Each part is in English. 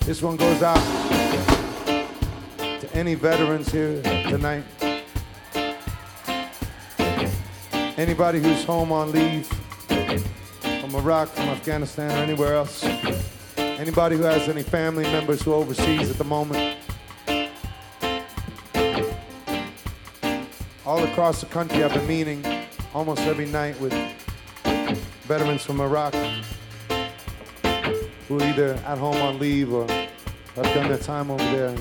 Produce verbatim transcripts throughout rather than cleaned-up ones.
This one goes out to any veterans here tonight. Anybody who's home on leave from Iraq, from Afghanistan, or anywhere else. Anybody who has any family members who are overseas at the moment. All across the country, I've been meeting almost every night with veterans from Iraq who are either at home on leave or have done their time over there.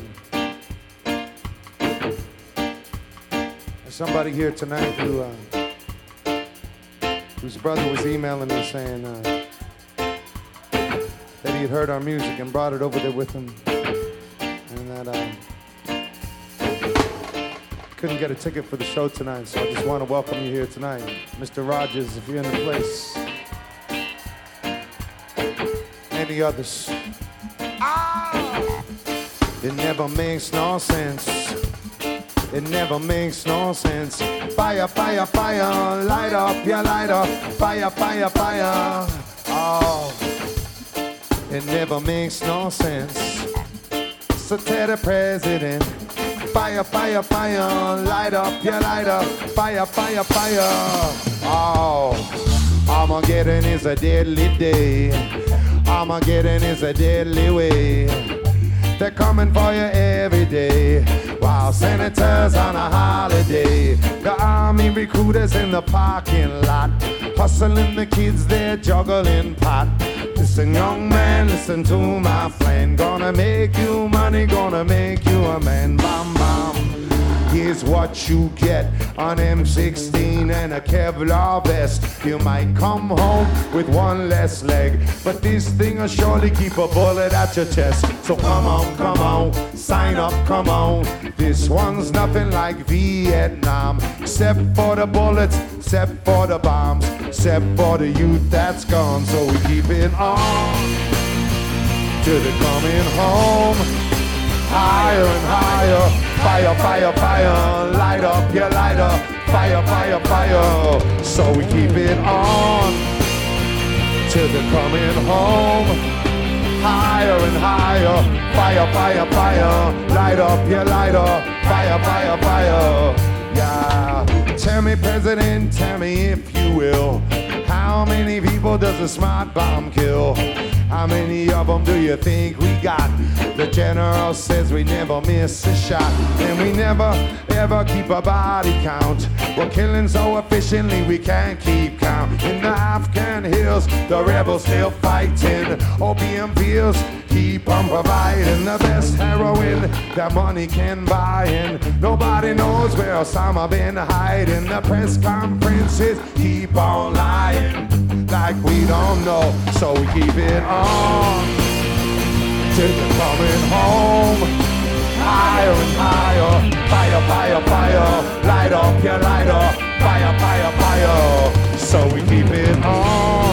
There's somebody here tonight who, uh, whose brother was emailing me saying uh, that he had heard our music and brought it over there with him, and that uh, couldn't get a ticket for the show tonight, so I just want to welcome you here tonight. Mister Rogers, if you're in the place. Any others? Ah! It never makes no sense. It never makes no sense. Fire, fire, fire, light up, yeah, light up. Fire, fire, fire. Oh, it never makes no sense. So tell the president, fire, fire, fire, light up, yeah, light up. Fire, fire, fire. Oh, Armageddon is a deadly day. Armageddon is a deadly way. They're coming for you every day, while senators on a holiday. The army recruiters in the parking lot, hustling the kids, they're juggling pot. Listen, young man, listen to my plan. Gonna make you money, gonna make you a man. Bam, bam. Here's what you get, an M sixteen and a Kevlar vest. You might come home with one less leg, but this thing will surely keep a bullet at your chest. So come on, come on, sign up, come on. This one's nothing like Vietnam, except for the bullets, except for the bombs, except for the youth that's gone. So we keep it on till they're coming home. Higher and higher, fire, fire, fire, light up, yeah, light up, fire, fire, fire. So we keep it on till they're coming home. Higher and higher, fire, fire, fire, light up, yeah, light up, fire, fire, fire. Yeah, tell me, President, tell me if you will, how many people does a smart bomb kill? How many of them do you think we got? The general says we never miss a shot, and we never, ever keep a body count. We're killing so efficiently we can't keep count. In the Afghan hills, the rebels still fighting. Opium fields keep on providing the best heroin that money can buy, and nobody knows where Osama been hiding. The press conferences keep on lying like we don't know, so we keep it on till they're coming home. Higher and higher, fire, fire, fire, light up, yeah, light up, fire, fire, fire. So we keep it on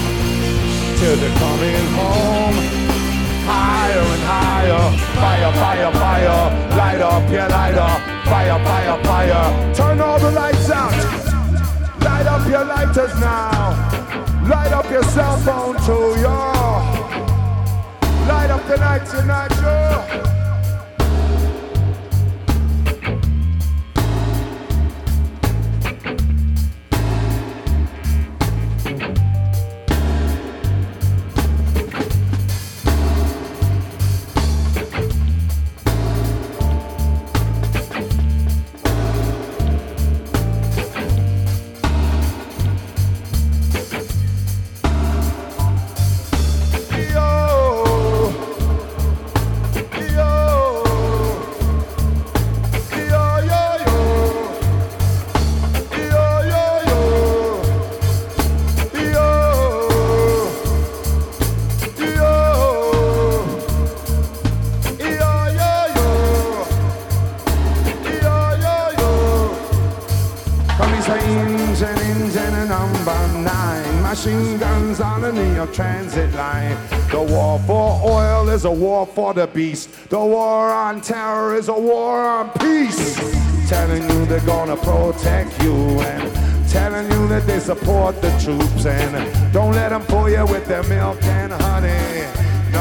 till they're coming home. Higher and higher, fire, fire, fire, light up, yeah, light up, fire, fire, fire. Turn all the lights out, light up your lighters now. Light up your cell phone too, yo. Light up the night tonight, yo. Machine guns on the New York Transit line. The war for oil is a war for the beast. The war on terror is a war on peace. Telling you they're gonna protect you, and telling you that they support the troops, and don't let them fool you with their milk and honey. No.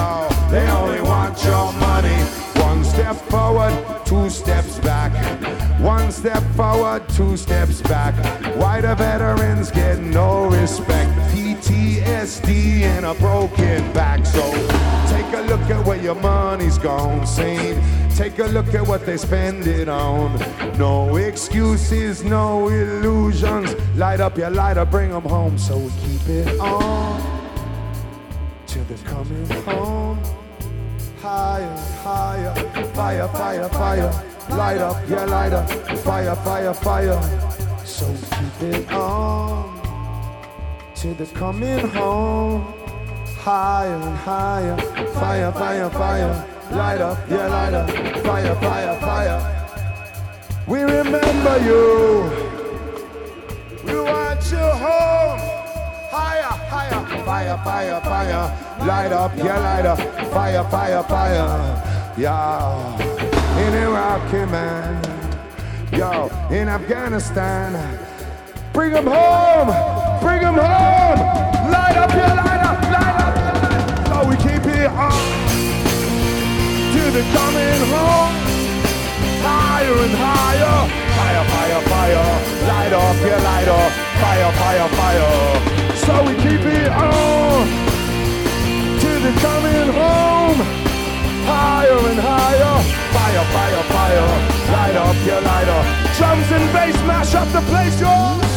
they only want your money. One step forward, two steps back. One step forward, two steps back. Why the veterans get no respect? P T S D and a broken back. So take a look at where your money's gone, Saint. Take a look at what they spend it on. No excuses, no illusions. Light up your lighter, bring them home. So we keep it on till they're coming home. Higher, higher, fire, fire, fire. Light up your lighter, fire, fire, fire. So keep it on till they're coming home. Higher and higher, fire, fire, fire. Light up your lighter, fire, fire, fire. We remember you. We want you home. Higher, higher, fire, fire, fire. Light up your lighter, fire, fire, fire. Yeah, in Iraq, man. Yo, in Afghanistan. Bring them home, bring them home. Light up your lighter, light up your lighter. So we keep it on till they're coming home. Higher and higher, fire, fire, fire. Light up your lighter, fire, fire, fire. So we keep it on till they're coming home. Higher and higher, fire, fire, fire. Light up your lighter. Drums and bass mash up the place, yo.